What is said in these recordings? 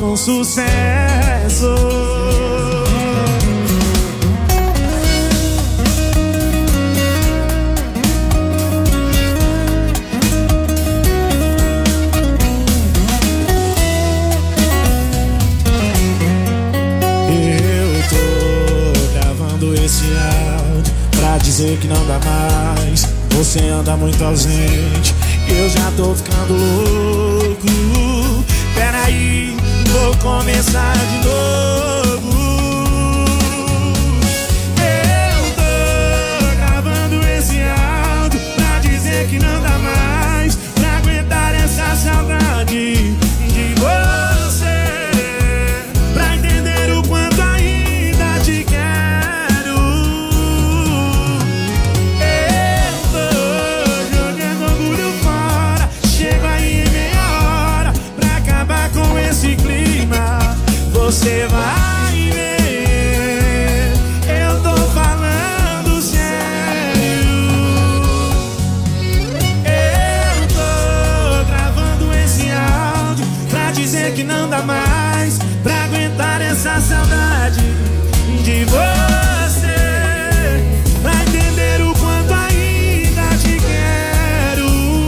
com sucesso. Eu tô gravando esse áudio pra dizer que não dá mais. Você anda muito ausente, eu já tô ficando louco. Peraí, vou começar de novo. Eu tô gravando esse áudio pra dizer que não dá mais pra aguentar essa saudade de você, pra entender o quanto ainda te quero. Eu tô jogando orgulho fora, chego aí em meia hora pra acabar com esse clima. Você vai ver, eu tô falando sério. Eu tô gravando esse áudio pra dizer que não dá mais pra aguentar essa saudade de você, pra entender o quanto ainda te quero.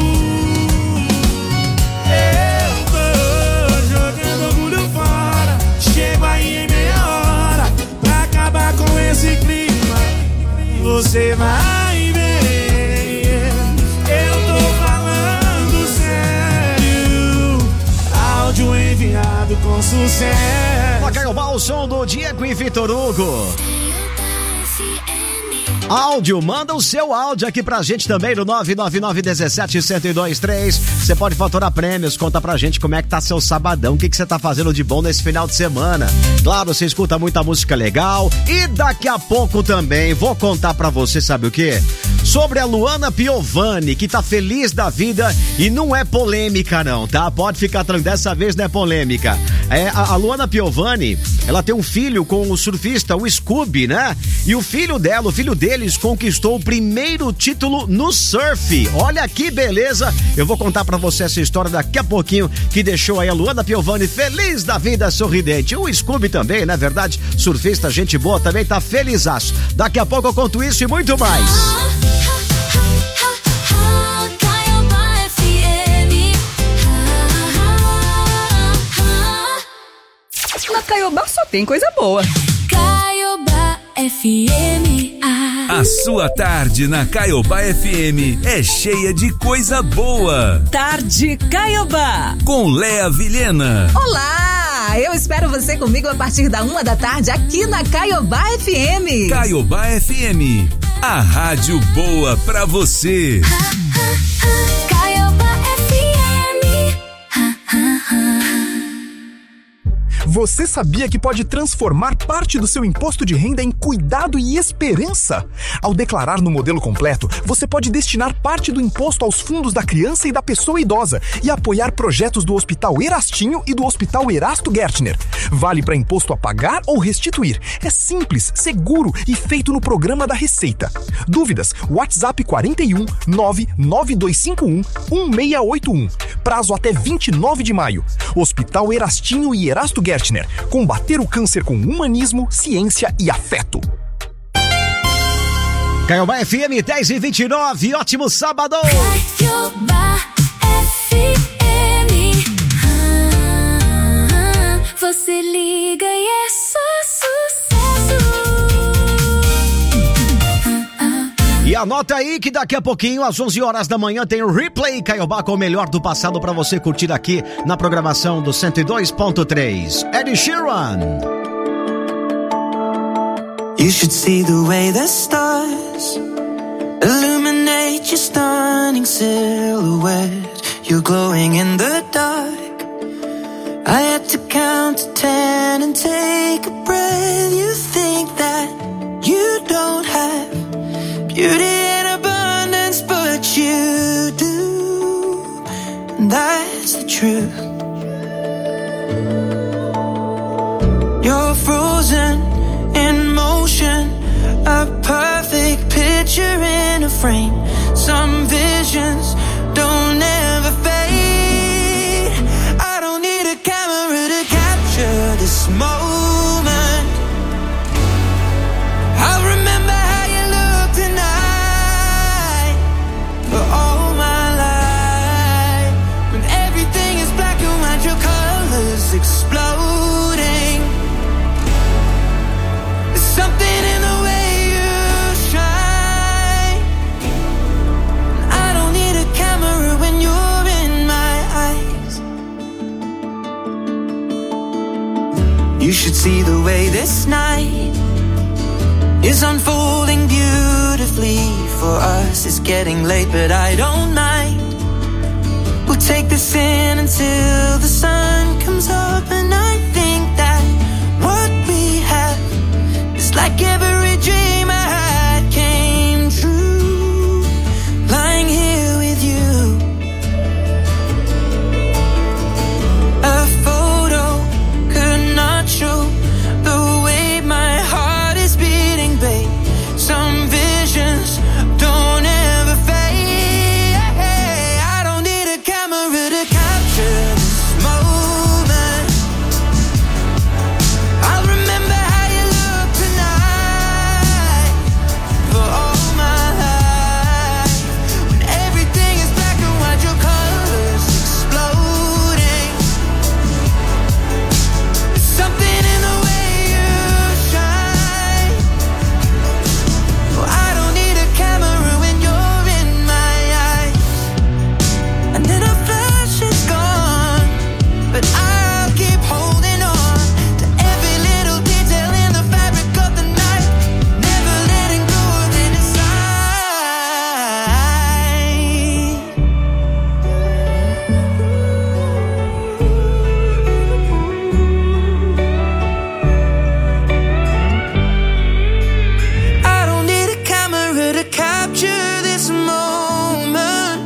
Eu tô jogando orgulho fora, chego aí em meia hora pra acabar com esse clima. Você vai ver, eu tô falando sério. Áudio enviado com sucesso. Toca aí o som do Diego e Vitor Hugo. Áudio, manda o seu áudio aqui pra gente também no 999-17-1023. Você pode faturar prêmios, conta pra gente como é que tá seu sabadão, o que você tá fazendo de bom nesse final de semana. Claro, você escuta muita música legal e daqui a pouco também vou contar pra você, sabe o quê? Sobre a Luana Piovani, que tá feliz da vida e não é polêmica não, tá? Pode ficar tranquilo, dessa vez não é polêmica. A Luana Piovani, ela tem um filho com o surfista, o Scooby, né? E o filho deles conquistou o primeiro título no surf. Olha que beleza! Eu vou contar pra você essa história daqui a pouquinho, que deixou aí a Luana Piovani feliz da vida, sorridente. O Scooby também, na verdade, surfista, gente boa, também tá felizaço. Daqui a pouco eu conto isso e muito mais. Na Caiobá só tem coisa boa. Caiobá FM. A sua tarde na Caiobá FM é cheia de coisa boa. Tarde Caiobá. Com Léa Vilhena. Olá, eu espero você comigo a partir da 1 da tarde aqui na Caiobá FM. Caiobá FM, a rádio boa pra você. Caiobá FM. Você sabia que pode transformar parte do seu imposto de renda em cuidado e esperança? Ao declarar no modelo completo, você pode destinar parte do imposto aos fundos da criança e da pessoa idosa e apoiar projetos do Hospital Erastinho e do Hospital Erasto Gertner. Vale para imposto a pagar ou restituir. É simples, seguro e feito no programa da Receita. Dúvidas? WhatsApp 41 99251 1681. Prazo até 29 de maio. Hospital Erastinho e Erasto Gertner. Combater o câncer com humanismo, ciência e afeto. Caiobá FM 10h29, ótimo sábado! Caiobá FM. Você liga e é só sucesso. E anota aí que daqui a pouquinho, às 11 horas da manhã, tem o Replay Caiobá com o melhor do passado pra você curtir aqui na programação do 102.3. Ed Sheeran. You should see the way the stars illuminate your stunning silhouette. You're glowing in the dark. I had to count to 10 and take a breath. You think that you don't have beauty in abundance, but you do, and that's the truth. You're frozen in motion, a perfect picture in a frame. Some visions don't ever fade. I don't need a camera to capture see the way this night is unfolding beautifully for us? It's getting late, but I don't mind. We'll take this in until the sun comes up, and I think that what we have is like every dream I had came true. Lying here with you, a photo could not show the way my heart is beating, babe. Some visions don't ever fade. I don't need a camera to capture this moment. I'll remember how you look tonight for all my life. When everything is black and white, your colors exploding. There's something in the way you shine. Oh, I don't need a camera when you're in my eyes. And then a flash is gone, but I'll keep holding on to every little detail in the fabric of the night, never letting go of any sign. I don't need a camera to capture this moment.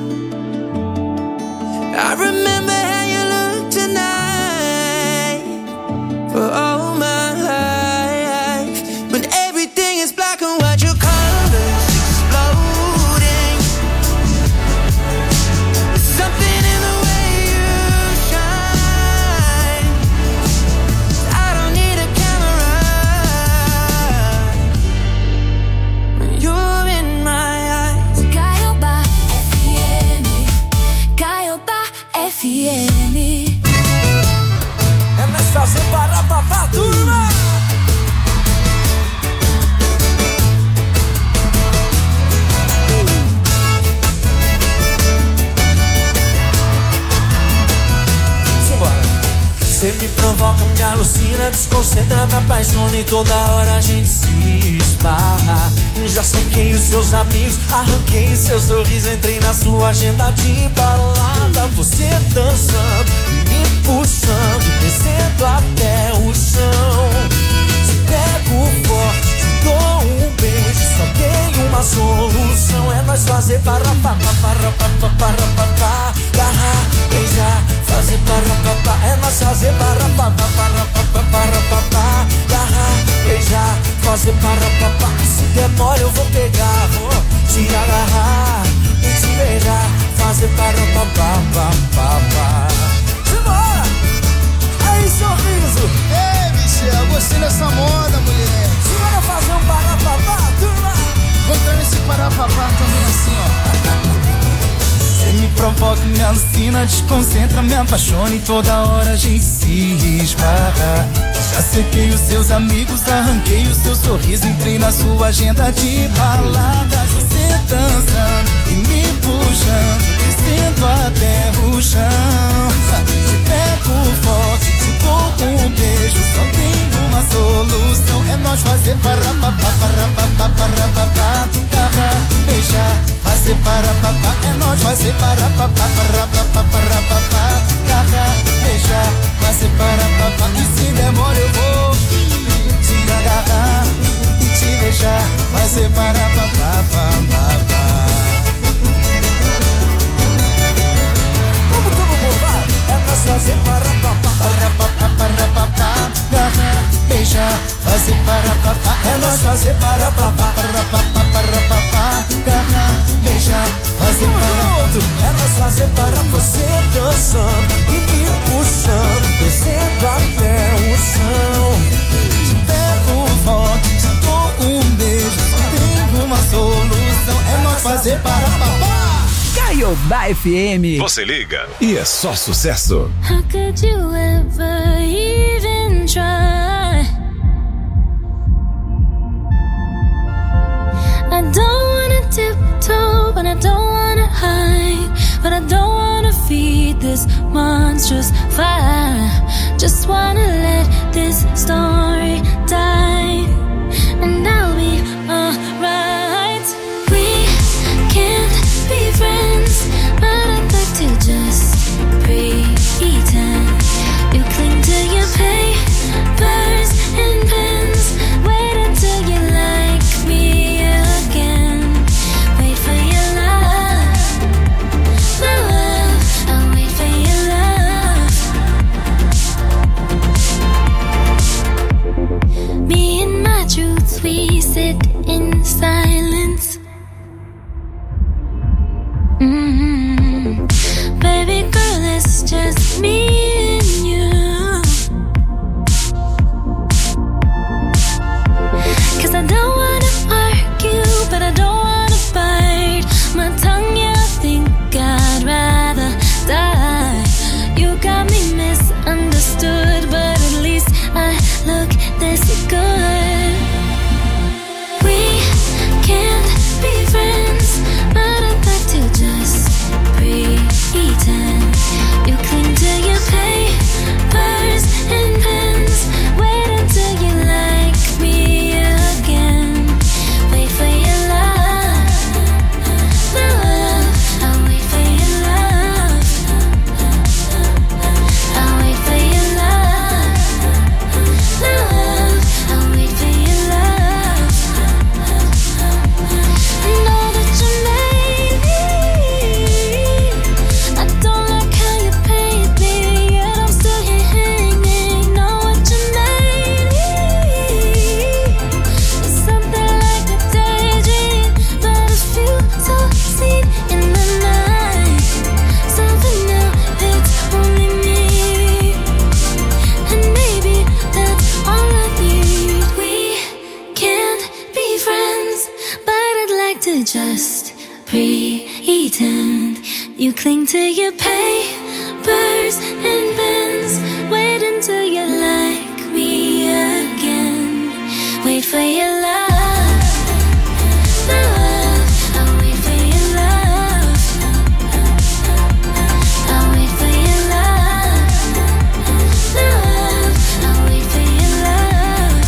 I remember how you look tonight for all my life. When everything is black and white, your colors exploding. There's something in the way you shine. I don't need a camera when you're in my eyes. Caiobá FM. Caiobá FM. É mais fácil para papá, turma. Simbora. Cê me provoca, me alucina, desconcentra, me apaixona e toda hora a gente se esbarra. Já sequei os seus amigos, arranquei seu sorriso, entrei na sua agenda de balada. Você dançando, me puxando, descendo até o chão. Te pego forte, te dou um beijo, só tem uma solução, é nós fazer para agarrar, beijar, fazer para é nós fazer para agarrar, beijar, fazer para se demora eu vou pegar, vou te agarrar e te beijar, fazer para simbora! Aí, sorriso! Ei, Michel, gostei dessa moda, mulher. Simbora fazer um para turma! Contando esse parapapá também assim, ó. Cê me provoca, me alucina, desconcentra, me apaixona e toda hora a gente se esbarra. Já sequei os seus amigos, arranquei o seu sorriso, entrei na sua agenda de baladas. Você dançando e me puxando, descendo até o chão. Te pego forte, te dou um beijo, só tem uma solução, é nós fazer para beijar, fazer para é nós fazer para beijar, fazer para e se demora eu vou te agarrar e te beijar, fazer para Vamos todo mundo, vai! É nós fazer para beijar, fazer para é nós fazer para beijar, fazer para é nós fazer para você dançando e me puxando, descendo até o chão. Te pego forte, te dou um beijo, só tem uma solução, é nós fazer para Caiobá FM. Você liga e é só sucesso. How could you ever even try? I don't wanna tiptoe, but I don't wanna hide, but I don't wanna feed this monstrous fire. Just wanna let this story die, and I'll be alright. We can't be friends, but I'd like to just pretend. You cling to your papers and pens. Wait until you like me again. Wait for your love, my love. I'll wait for your love. Me and my truth, we sit in silence. Baby girl, it's just me and you. 'Cause I don't wanna argue, but I don't wanna bite my tongue. Yeah, I think I'd rather die. You got me misunderstood, but at least I look this good. We can't be friends, but I'd like to just pretend. You cling to your papers and pens. Wait until you like me again. Wait for your love, my love. I'll wait for your love. I'll wait for your love, my love. I'll wait for your love. I know that you made me. I don't like how you paint me, yet I'm still here hanging. Know what you made me. It's something like a daydream, but a few so seen in the night. Something new that's only me, and maybe that's all I need. We can't be friends, but I'd like to just pretend. You cling to your papers and pens. Wait until you like me again. Wait for your love, my love. I'll wait for your love. I'll wait for your love, my love. I'll wait for your love.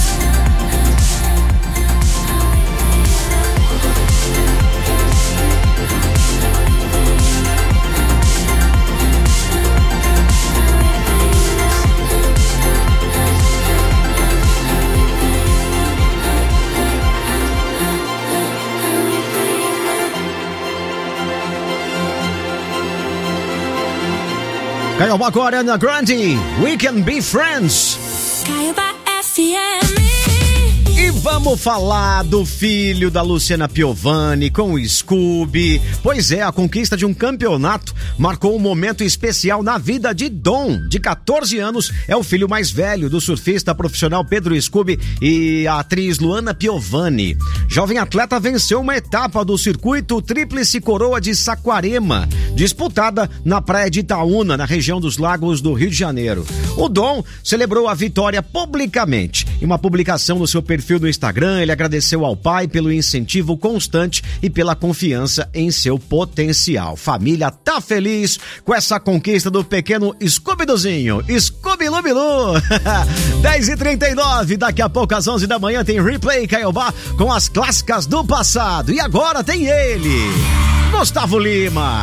Caiobá com a Ariana Grande, We Can Be Friends. Caiobá FM. E vamos falar do filho da Luciana Piovani com o Scooby. Pois é, a conquista de um campeonato marcou um momento especial na vida de Dom, de 14 anos, é o filho mais velho do surfista profissional Pedro Scooby e a atriz Luana Piovani. Jovem atleta venceu uma etapa do circuito Tríplice Coroa de Saquarema, disputada na praia de Itaúna, na região dos Lagos do Rio de Janeiro. O Dom celebrou a vitória publicamente. Em uma publicação no seu perfil no Instagram, ele agradeceu ao pai pelo incentivo constante e pela confiança em seu potencial. Família tá feliz com essa conquista do pequeno Scooby-Doozinho, Scooby-Lubilu. 10h39, daqui a pouco às 11 da manhã tem Replay Caiobá com as clássicas do passado. E agora tem ele, Gustavo Lima.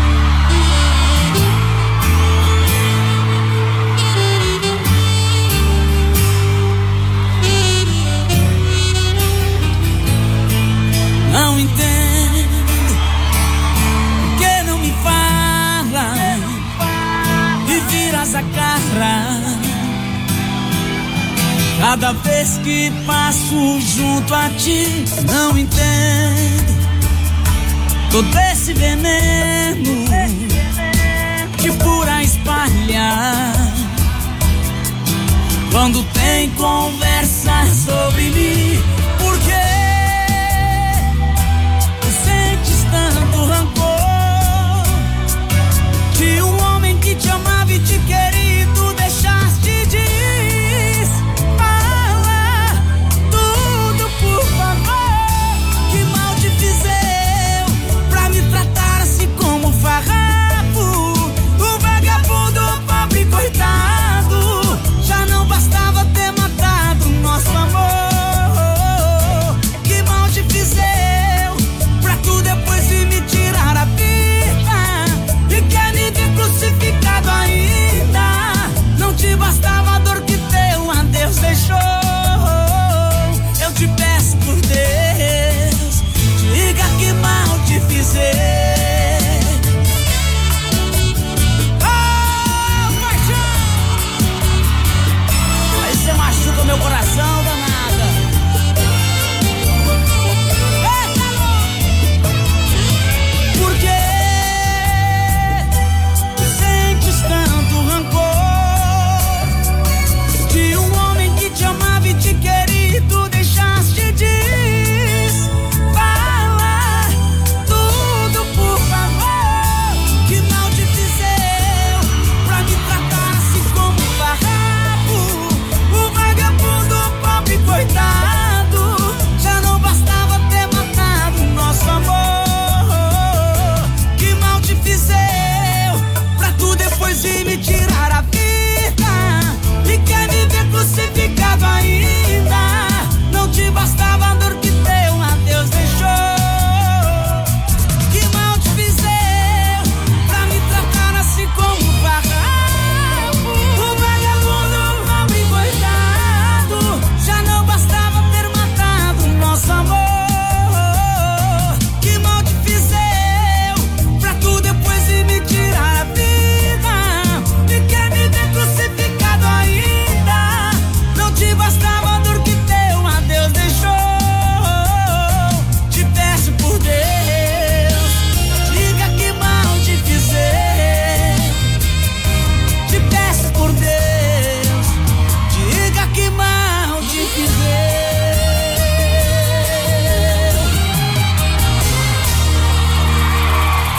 Não entendo que não me fala e viras a cara cada vez que passo junto a ti. Não entendo todo esse veneno que por aí espalha quando tem conversa sobre mim. Por quê? Tanto rancor de um homem que te amava e te queria, tu deixaste de falar tudo, por favor. Que mal te fiz eu pra me tratar assim como farrapo, um vagabundo pobre coitado.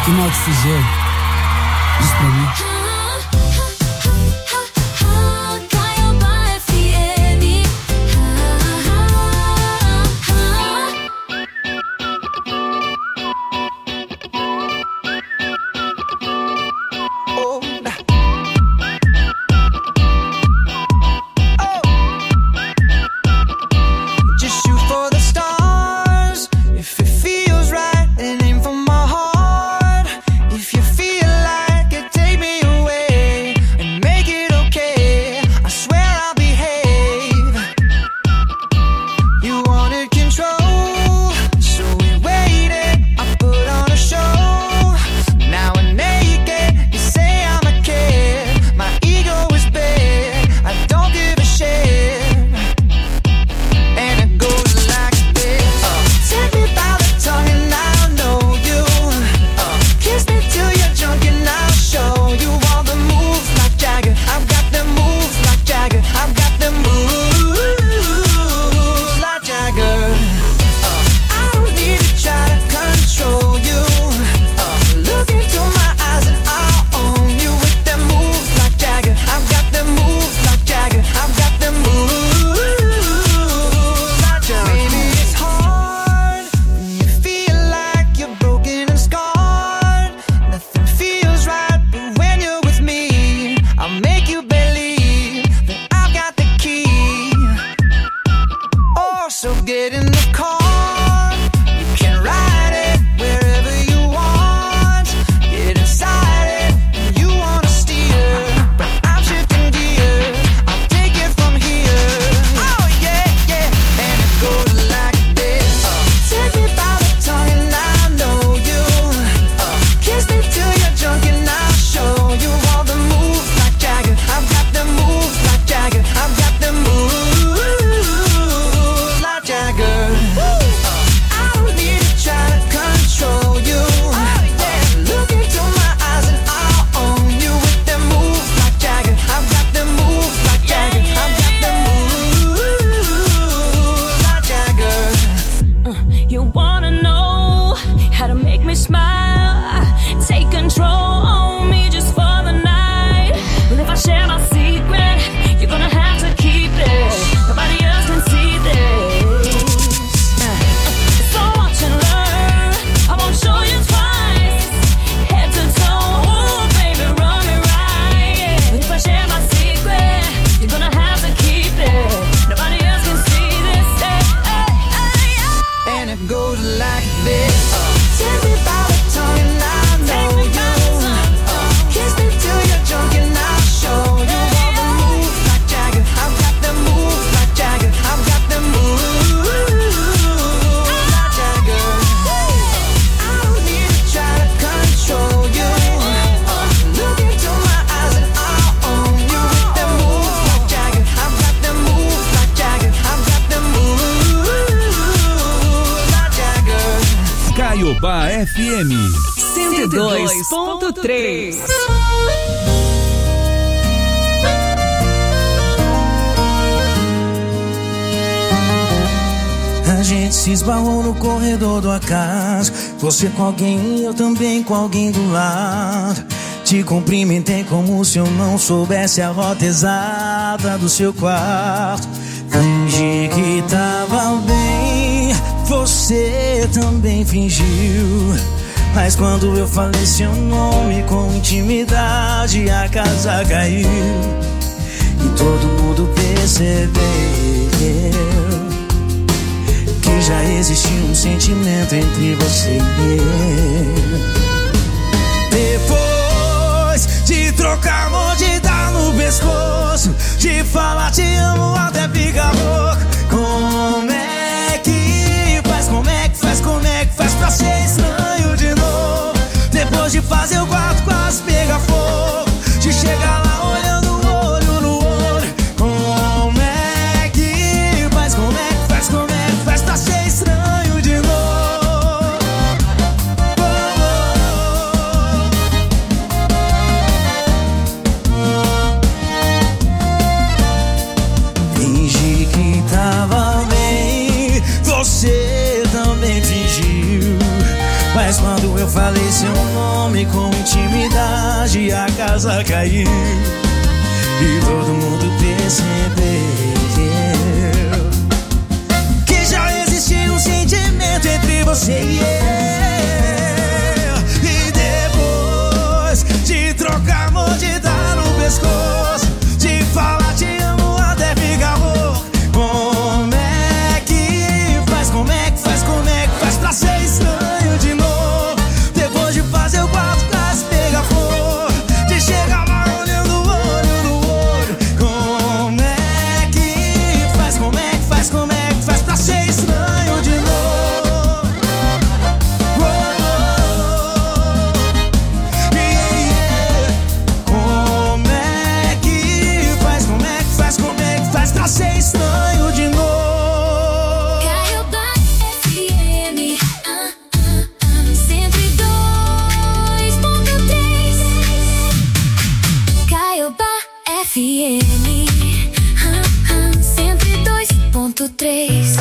Que mal te fizer? Diz pra mim. Caiobá FM 102.3. A gente se esbarrou no corredor do acaso. Você com alguém e eu também com alguém do lado. Te cumprimentei como se eu não soubesse a rota exata do seu quarto. Fingi que tava bem, você também fingiu. Mas quando eu falei seu nome com intimidade, a casa caiu. E todo mundo percebeu que já existia um sentimento entre você e eu. Depois de trocar mordida no pescoço, de falar te amo até ficar louco. Como é que faz, como é que faz, como é que faz pra ser estranho de novo? Depois de fazer o quarto quase pegar fogo, de chegar lá olhando olho no olho. Como é que faz, como é que faz, como é que faz pra ser estranho de novo? Fingi que tava bem, você também fingiu. Mas quando eu falei falei seu nome com intimidade, a casa caiu e todo mundo percebeu que já existia um sentimento entre você e eu. E depois de trocar mordida no pescoço, de falar te amo até ficar louco, como é que faz, como é que faz, como é que faz pra ser estranho de novo? Depois de fazer o quarto classe pegar fogo, de chegar lá olhando o olho no olho, como é que faz, como é que faz, como é que faz pra ser estranho de novo? Como é que faz, como é que faz, como é que faz pra ser estranho de novo? Caiobá FM 102.3. Caiobá FM 102.3.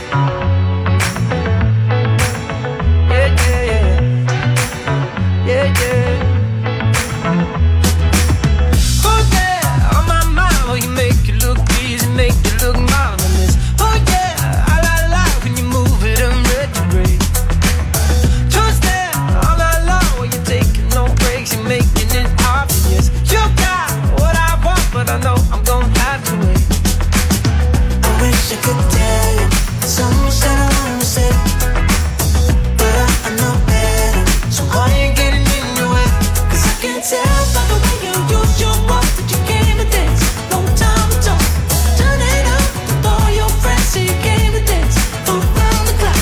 Oh yeah, on my mind, well, you make it look easy, make it look marvelous. Oh yeah, I like when you move it in retrograde. Just there, all night long, well, you're taking no breaks, you're making it obvious. You got what I want, but I know I'm gonna have to wait. I wish I could tell you so much that I wanna say, but I know better. So why you getting in your way? 'Cause I can tell by the way you use your words that you came to dance. No time to talk. Turn it up with all your friends so you came to dance around the clock.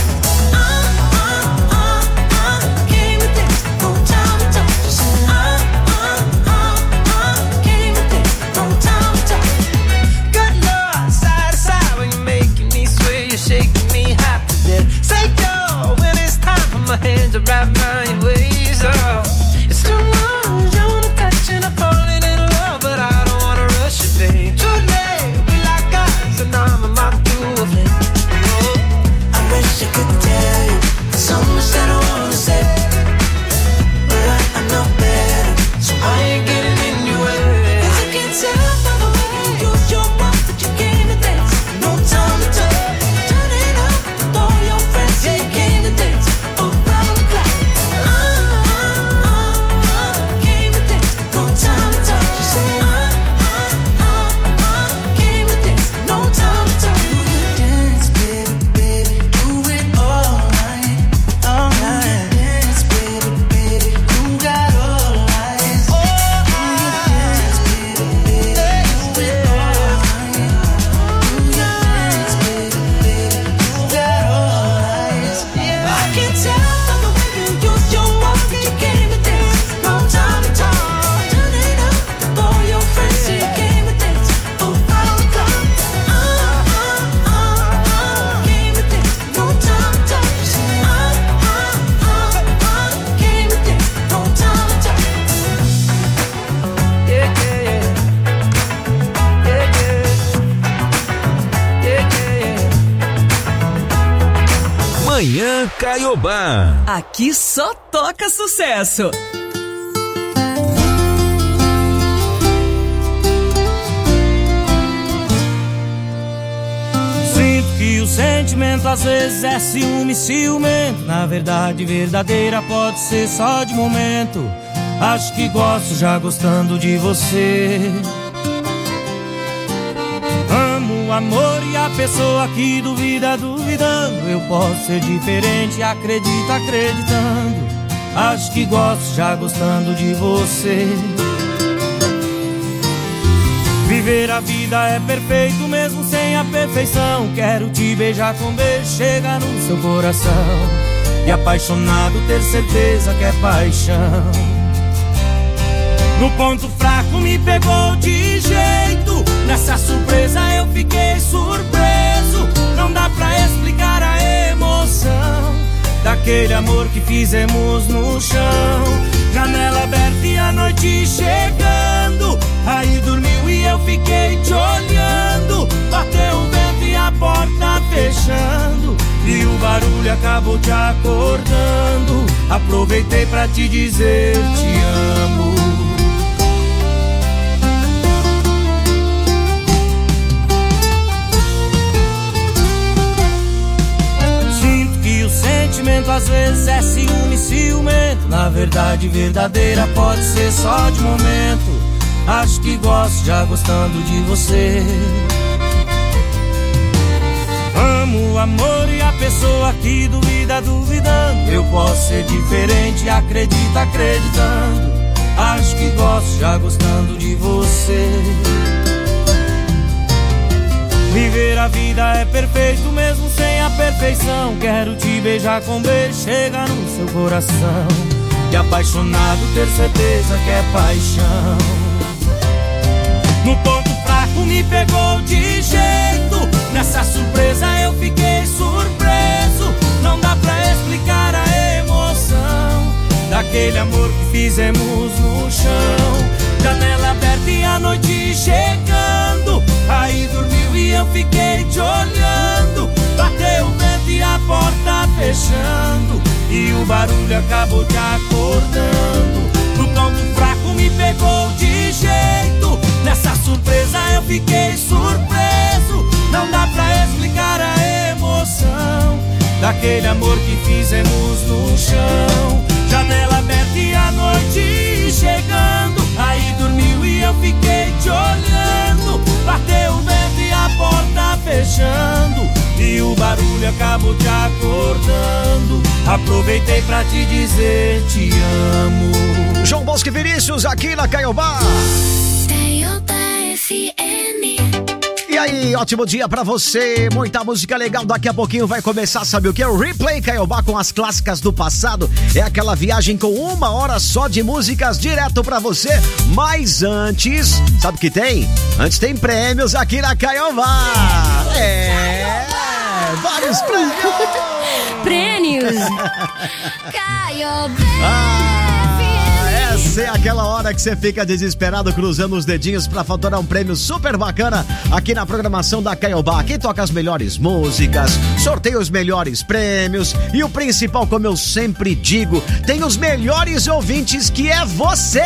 Came to dance. No time to talk. Just say came to dance. No time to talk. Good Lord, side to side when you're making me sway, you're shaking me half to death. Say go when it's time for my hands to wrap around your waist. Oh, it's too much, you wanna touch and I'm falling in love, but I don't wanna rush it, babe. Too late, we like guys and I'm about to do a thing. I wish I could tell you so much that I wanna say, but I know better. So why you getting in your way? 'Cause I can tell by the way you use your words that you came to dance. No time to talk. Turn it up with all your friends so you came to dance around the clock. Came to dance. No time to talk. Just say came to dance. No time to talk. Do your dance, baby, baby. Do it all night, all night. Dance, baby, baby. You got all eyes. Do your dance, baby, baby. Do it all night. Do your dance, baby, baby. You got all eyes. I can tell by the way you use your words that you came to dance. No time to talk. Turn it up with all your friends so you came to dance around the clock. Came to dance. No time to talk. Just say came to dance. No time to talk. Yeah, yeah, yeah. Yeah, yeah. Yeah, yeah, yeah. Manhã Caiobá. Aqui só toca sucesso. Sinto que o sentimento às vezes é ciúme, ciumento. Na verdade, verdadeira pode ser só de momento. Acho que gosto já gostando de você. Amo o amor e a pessoa que duvida, duvidando. Eu posso ser diferente, acredito, acreditando. Acho que gosto já gostando de você. Viver a vida é perfeito mesmo sem a perfeição. Quero te beijar com beijo, chega no seu coração. E apaixonado ter certeza que é paixão. No ponto fraco me pegou de jeito. Nessa surpresa eu fiquei surpreso. Não dá pra explicar a emoção daquele amor que fizemos no chão. Janela aberta e a noite chegando. Aí dormiu e eu fiquei te olhando. Bateu o vento e a porta fechando. E o o barulho acabou te acordando. Aproveitei pra te dizer te amo. Sinto que o sentimento às vezes é ciúme, ciumento. Na verdade verdadeira pode ser só de momento. Acho que gosto já gostando de você. Amo o amor e a pessoa que duvida, duvidando. Eu posso ser diferente, acredita, acreditando. Acho que gosto já gostando de você. Viver a vida é perfeito mesmo sem a perfeição. Quero te beijar com beijo, chega no seu coração. E apaixonado ter certeza que é paixão. No ponto fraco me pegou de jeito. Nessa surpresa eu fiquei surpreso. Não dá pra explicar a emoção daquele amor que fizemos no chão. Janela aberta e a noite chegando. Aí dormiu e eu fiquei te olhando. Bateu o vento e a porta fechando. E o barulho acabou te acordando. No ponto fraco me pegou de jeito. Nessa surpresa eu fiquei surpreso. Não dá pra explicar a emoção daquele amor que fizemos no chão. Janela aberta e a noite chegando. Aí dormiu e eu fiquei te olhando. Bateu o vento e a porta fechando. E o barulho acabou te acordando. Aproveitei pra te dizer te amo. João Bosco e Vinícius aqui na Caiobá. E aí, ótimo dia pra você, muita música legal, daqui a pouquinho vai começar, sabe o que? O Replay Caiobá com as clássicas do passado, é aquela viagem com 1 hora só de músicas direto pra você, mas antes, sabe o que tem? Antes tem prêmios aqui na Caiobá, vários prêmios! Prêmios! Caiobá! Essa é aquela hora que você fica desesperado cruzando os dedinhos pra faturar um prêmio super bacana aqui na programação da Caiobá. Aqui toca as melhores músicas, sorteia os melhores prêmios e o principal, como eu sempre digo, tem os melhores ouvintes, que é você!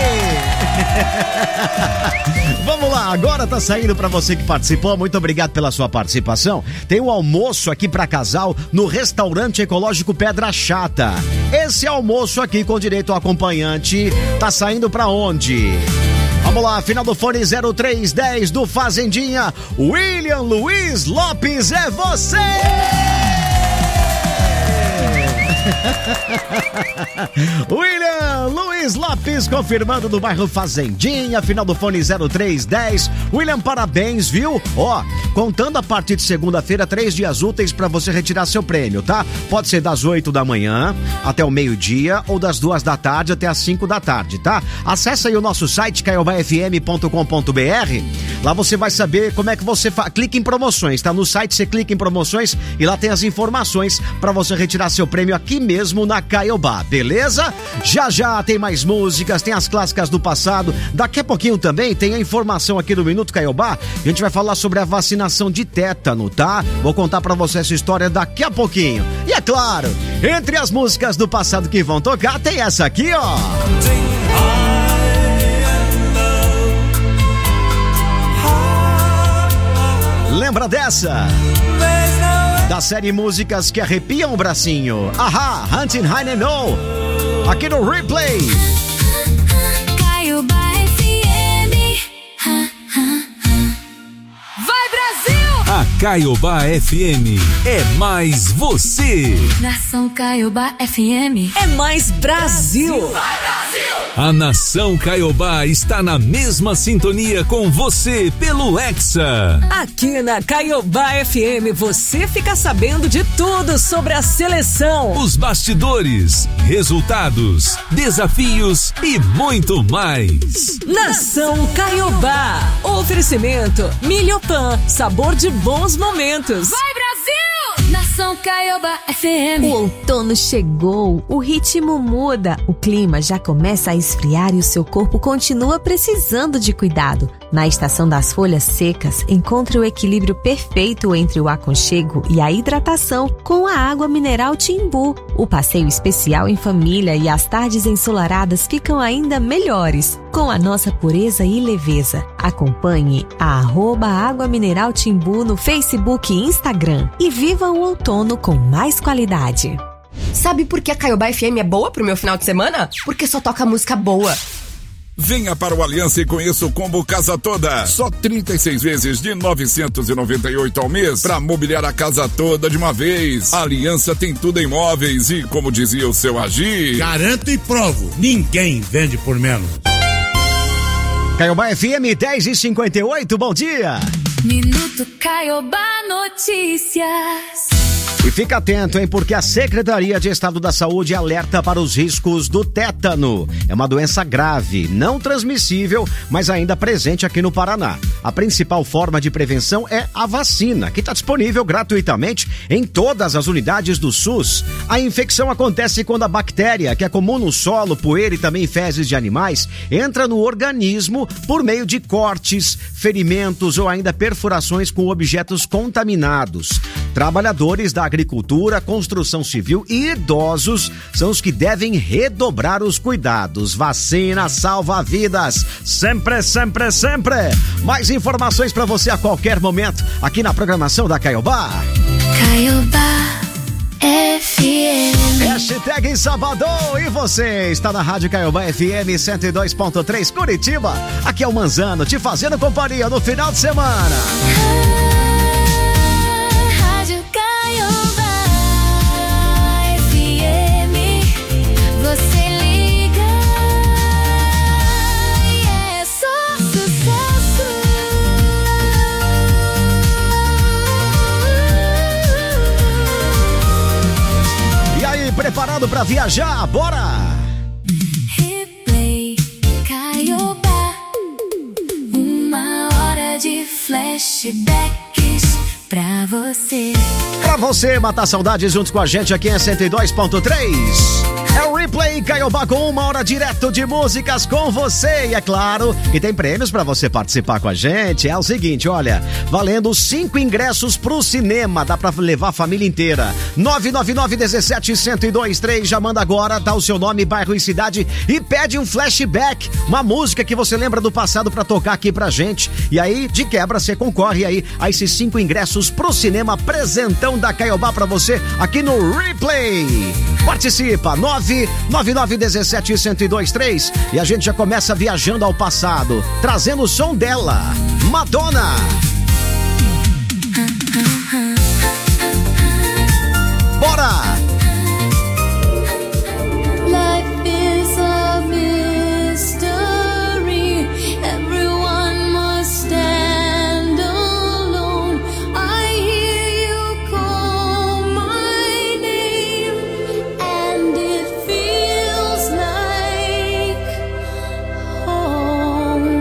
Vamos lá, agora tá saindo pra você que participou, muito obrigado pela sua participação. Tem um almoço aqui pra casal no Restaurante Ecológico Pedra Chata. Esse almoço aqui com direito ao acompanhante tá saindo pra onde? Vamos lá, final do fone 0310 do Fazendinha, William Luiz Lopes, é você! William Luiz Lopes confirmando do bairro Fazendinha, final do fone 0310. William, parabéns, viu? Ó, contando a partir de segunda-feira, 3 dias úteis pra você retirar seu prêmio, tá? Pode ser das 8 da manhã até o meio-dia ou das 2 da tarde até as 5 da tarde, tá? Acesse aí o nosso site caiobafm.com.br. Lá você vai saber como é que você clica em promoções, tá? No site você clica em promoções e lá tem as informações pra você retirar seu prêmio aqui mesmo na Caiobá, beleza? Já já tem mais músicas, tem as clássicas do passado. Daqui a pouquinho também tem a informação aqui no Minuto Caiobá. A gente vai falar sobre a vacinação de tétano, tá? Vou contar pra você essa história daqui a pouquinho. E é claro, entre as músicas do passado que vão tocar, tem essa aqui, ó. Lembra dessa? Da série Músicas que Arrepiam o Bracinho. Ahá, Hunting High and Low. Aqui no Replay. Caiobá FM. Vai, Brasil! A Caiobá FM é mais você. Nação Caiobá FM É mais Brasil. Vai, Brasil! A Nação Caiobá está na mesma sintonia com você pelo Hexa. Aqui na Caiobá FM você fica sabendo de tudo sobre a seleção. Os bastidores, resultados, desafios e muito mais. Nação Caiobá. Oferecimento Milhopan, sabor de bons momentos. Vai, Brasil! Nação Estação Caiobá FM. O outono chegou, o ritmo muda, o clima já começa a esfriar e o seu corpo continua precisando de cuidado. Na estação das folhas secas, encontre o equilíbrio perfeito entre o aconchego e a hidratação com a água mineral Timbu. O passeio especial em família e as tardes ensolaradas ficam ainda melhores, com a nossa pureza e leveza. Acompanhe a @Água Mineral Timbu no Facebook e Instagram e viva o outono com mais qualidade. Sabe por que a Caiobá FM é boa pro meu final de semana? Porque só toca música boa. Venha para o Aliança e conheça o combo Casa Toda. Só 36 vezes de 998 ao mês para mobiliar a casa toda de uma vez. A Aliança tem tudo em móveis e, como dizia o seu Agir, garanto e provo, ninguém vende por menos. Caiobá FM 10h58, bom dia. Minuto Caiobá Notícias. E fica atento, hein, porque a Secretaria de Estado da Saúde alerta para os riscos do tétano. É uma doença grave, não transmissível, mas ainda presente aqui no Paraná. A principal forma de prevenção é a vacina, que está disponível gratuitamente em todas as unidades do SUS. A infecção acontece quando a bactéria, que é comum no solo, poeira e também fezes de animais, entra no organismo por meio de cortes, ferimentos ou ainda perfurações com objetos contaminados. Trabalhadores da agricultura, construção civil e idosos são os que devem redobrar os cuidados. Vacina salva vidas. Sempre, sempre, sempre. Mais informações para você a qualquer momento aqui na programação da Caiobá. Caiobá FM. Hashtag Sabadão. E você está na Rádio Caiobá FM 102.3 Curitiba. Aqui é o Manzano te fazendo companhia no final de semana. Preparado pra viajar? Bora! Replay Caiobá, 1 hora de flashbacks pra você. Pra você matar saudades junto com a gente aqui em 102.3. É o Replay Caiobá com 1 hora direto de músicas com você. E é claro que tem prêmios pra você participar com a gente. É o seguinte, olha, valendo 5 ingressos pro cinema. Dá pra levar a família inteira. 999-17-1023. Já manda agora, dá o seu nome, bairro e cidade e pede um flashback. Uma música que você lembra do passado pra tocar aqui pra gente. E aí, de quebra, você concorre aí a esses 5 ingressos pro cinema. Presentão da Caiobá pra você aqui no Replay. Participa, 999-17-1023 e a gente já começa viajando ao passado, trazendo o som dela, Madonna. Bora! Life is a mystery. Everyone must stand alone. I hear you call my name, and it feels like home.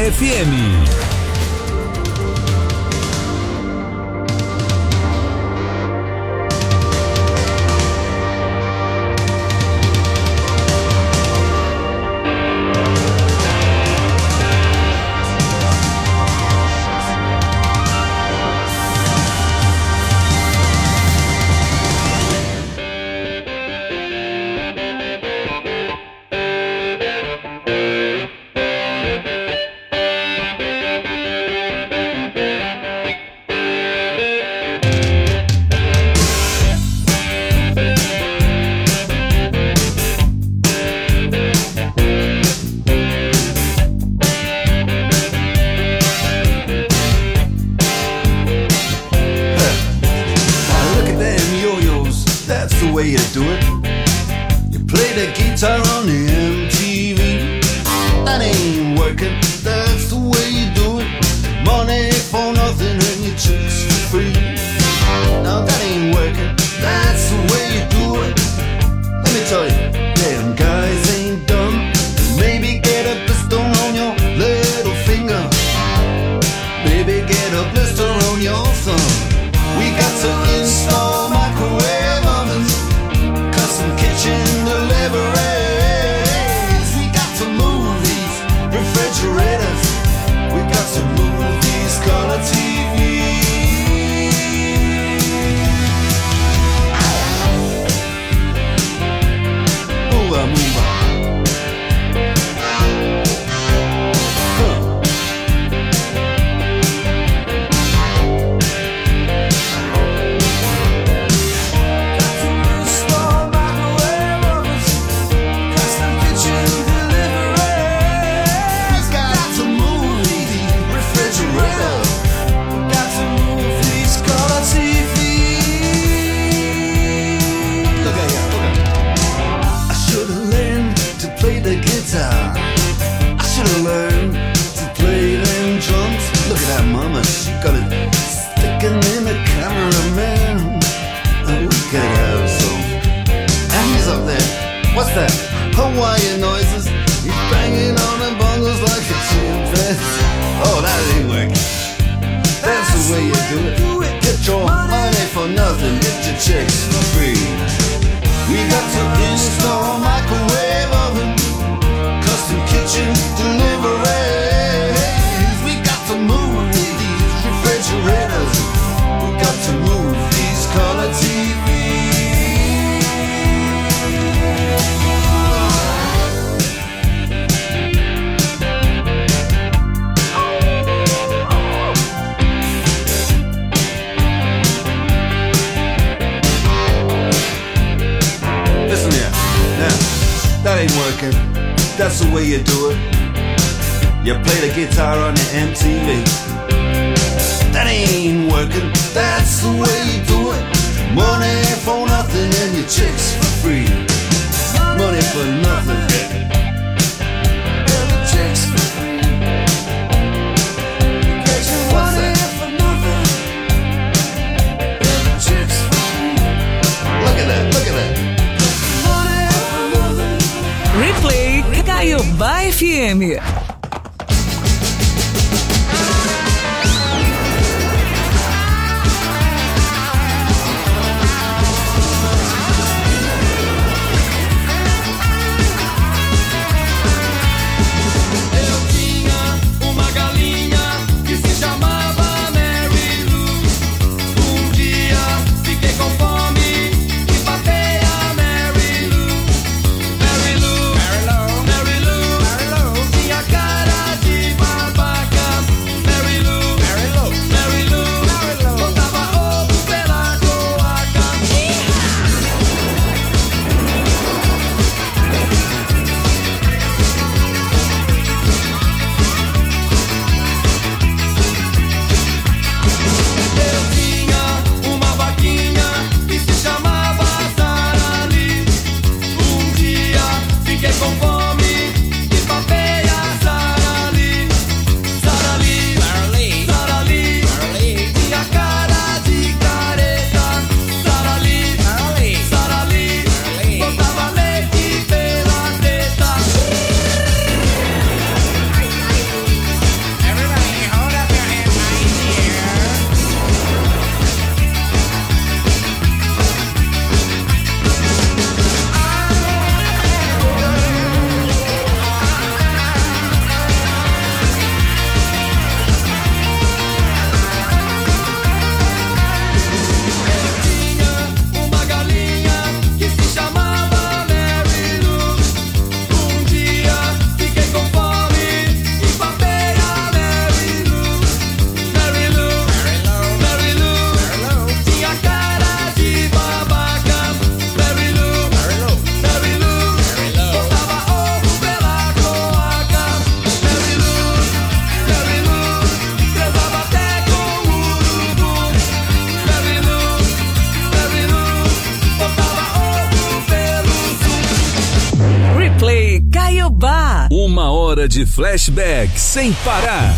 FM. Caiobá FM. Tinha casa hora de flashback sem parar.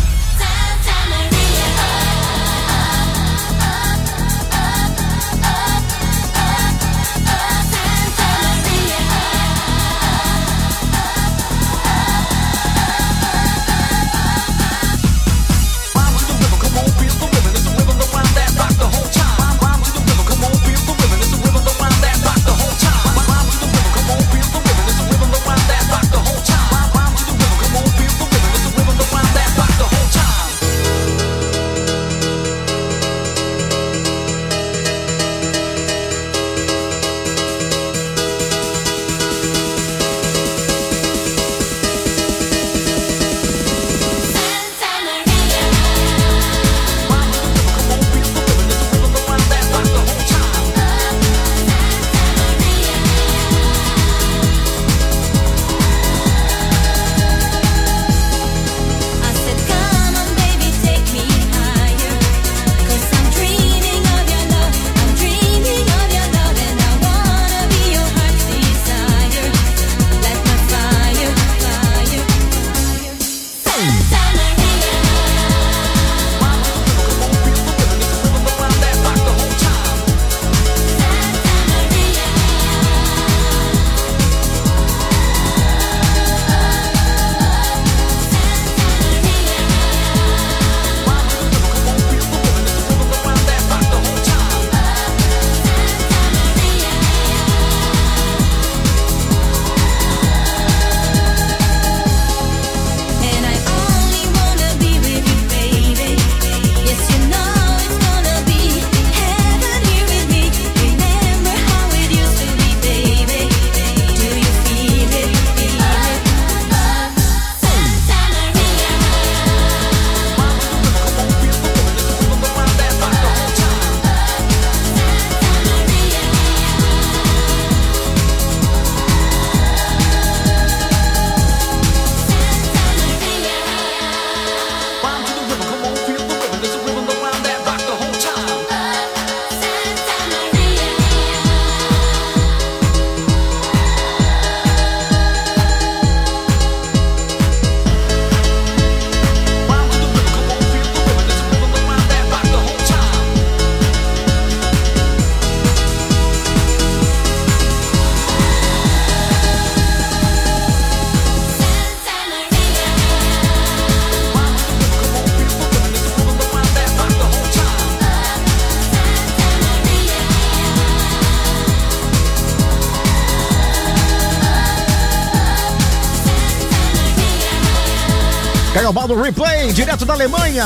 Caiobá do Replay, direto da Alemanha.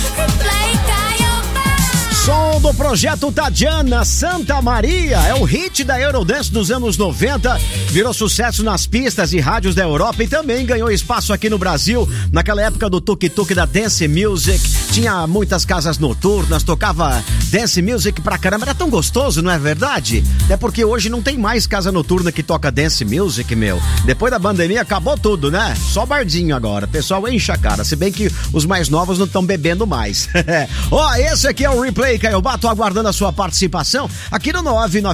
Som do projeto Tatiana, Santa Maria. É o hit da Eurodance dos anos 90. Virou sucesso nas pistas e rádios da Europa e também ganhou espaço aqui no Brasil. Naquela época do tuk-tuk da Dance Music. Tinha muitas casas noturnas, tocava Dance Music pra caramba. Era tão gostoso, não é verdade? É porque hoje não tem mais casa noturna que toca Dance Music, meu. Depois da pandemia acabou tudo, né? Só bardinho agora. O pessoal enche a cara. Se bem que os mais novos não estão bebendo mais. Ó, esse aqui é o Replay Caiobá, tô aguardando a sua participação aqui no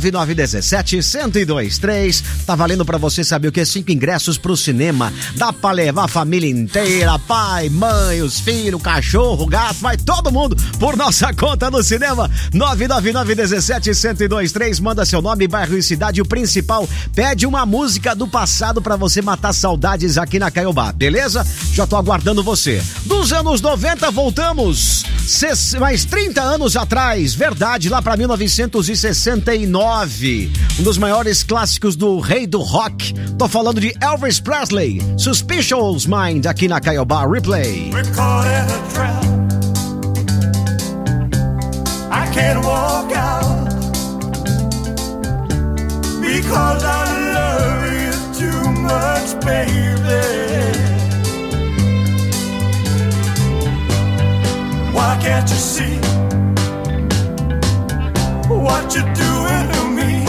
99917-1023. Tá valendo pra você saber o que é 5 ingressos pro cinema. Dá pra levar a família inteira, pai, mãe, os filhos, cachorro, gato, vai todo mundo por nossa conta no cinema. 99917-1023. Manda seu nome, bairro e cidade. O principal, pede uma música do passado pra você matar saudades aqui na Caiobá, beleza? Já tô aguardando você. Dos anos 90, voltamos mais 30 anos atrás, verdade, lá pra 1969. Um dos maiores clássicos do rei do rock. Tô falando de Elvis Presley, Suspicious Mind, aqui na Caiobá Replay. I can't walk out because I love you too much, baby. Why can't you see what you're doing to me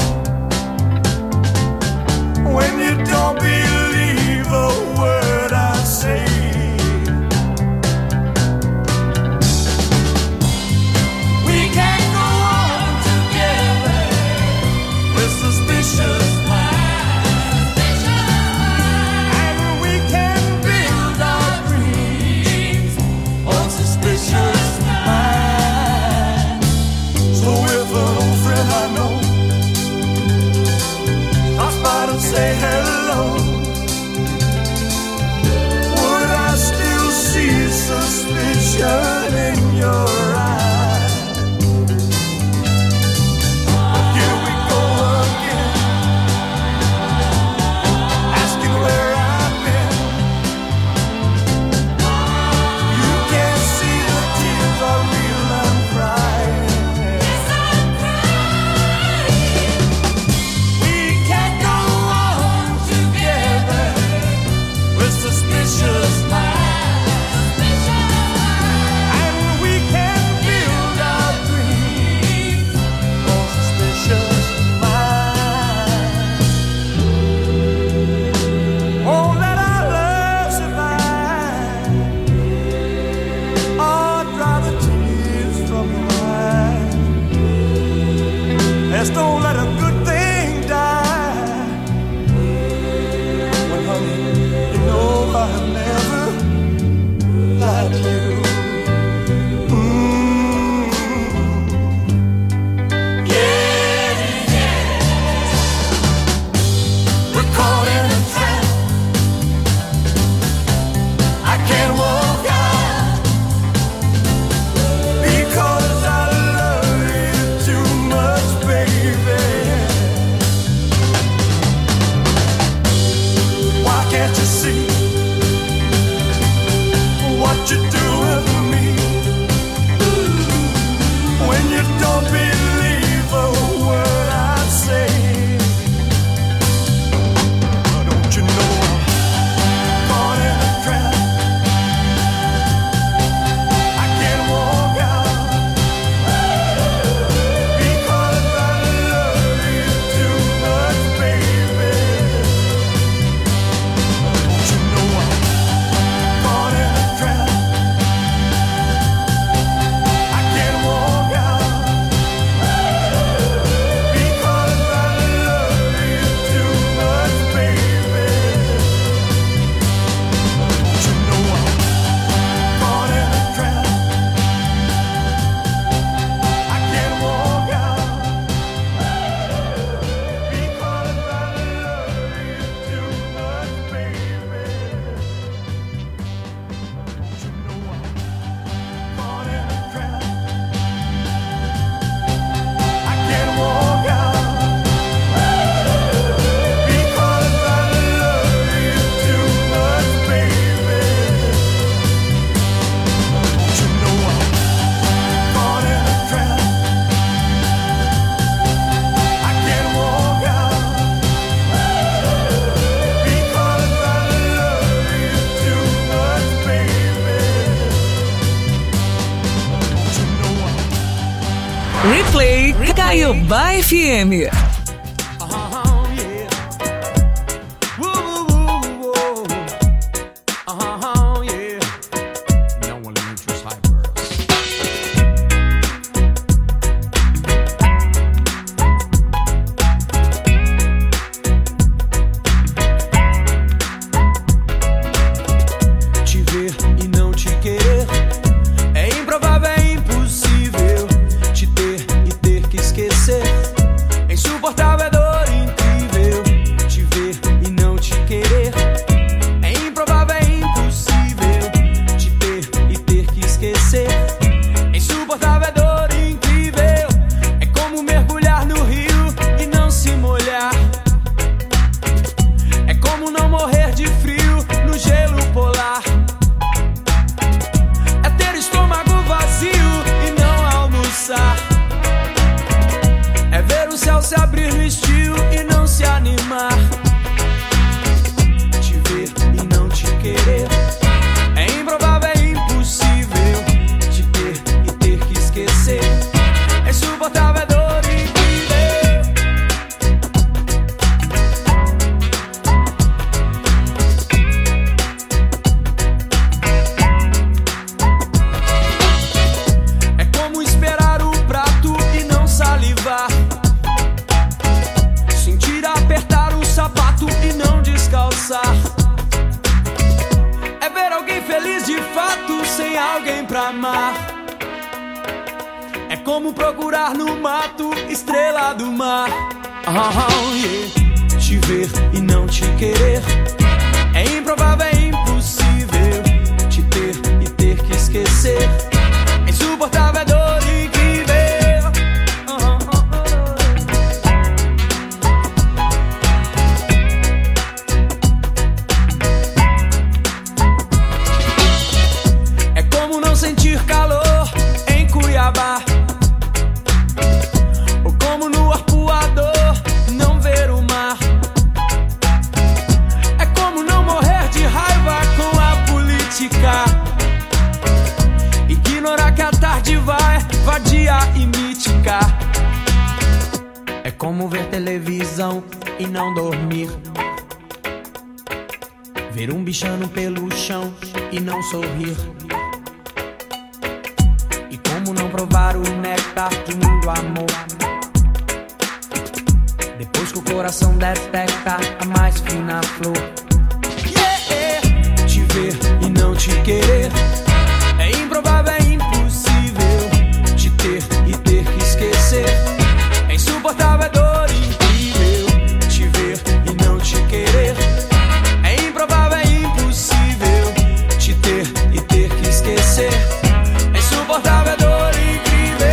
when you don't believe a word I say? We can't go on together with suspicious minds, and we can build your eyes. Here we go again, asking where I've been. You can't see the tears are real, I'm crying. Yes, I'm crying. We can't go on together with suspicious minds. Don't let a good thing die. Well, honey, you know I've never lied to you. Yeah, yeah. We're caught in a trap. I can't walk out because I love you too much, baby. Why can't you see what you're doing to me? When you don't believe a word I say, don't you know I'm caught in a trap? I can't walk out because I love you too much, baby. Don't you know I'm caught in a trap? I can't walk out because I love you too much, baby. Don't you know I'm caught in a trap? I can't walk out because I love you too much, baby. Don't you know I'm caught in a trap? I can't walk out because I love you too much, baby. Don't you know I'm caught in a trap? I can't walk out because I love you too much, baby. Don't you know I'm Replay Caiobá FM. Te ver e não te querer é improvável, é impossível. Te ter e ter que esquecer é insuportável, é dor incrível. Te ver e não te querer é improvável, é impossível. Te ter e ter que esquecer é insuportável, é dor incrível. É como mergulhar no rio e não se molhar. É como não morrer de frio no gelo polar. É ter estômago vazio e não almoçar. É ver o céu se abrir no estio e não se animar. Te ver e não te querer é improvável, é impossível. Te ter e ter que esquecer é insuportável, é dor incrível. É como esperar o prato e não salivar. Sentir apertar o sapato e não descalçar. É ver alguém feliz de fato sem alguém pra amar. É como procurar no mato estrela do mar. Yeah. Te ver e não te querer é improvável, é impossível. Te ter e ter que esquecer é insuportável. euforia e mítica. É como ver televisão e não dormir. Ver um bichano pelo chão e não sorrir. E como não provar o néctar de muito amor. Depois que o coração detecta a mais fina flor. Te ver e não te querer é improvável, é impossível. Te ter e ter que esquecer é insuportável, é dor incrível. Te ver e não te querer é improvável, é impossível. Te ter e ter que esquecer é insuportável, é dor incrível.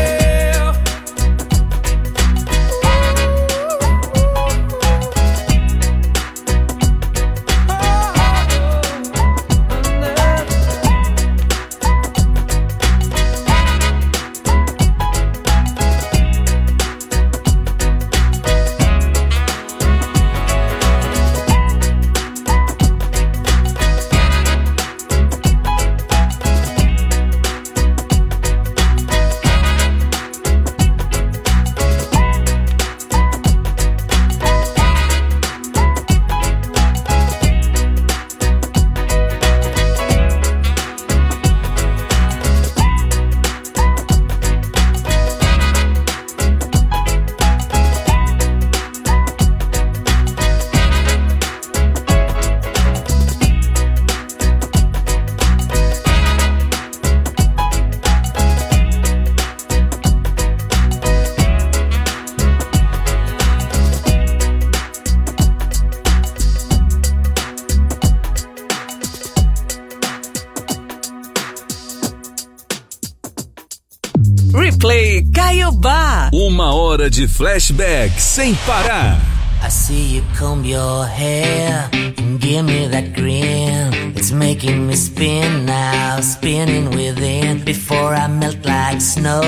Replay Caiobá. 1 hora de flashback sem parar. I see you comb your hair and give me that grin. It's making me spin now, spinning within. Before I melt like snow,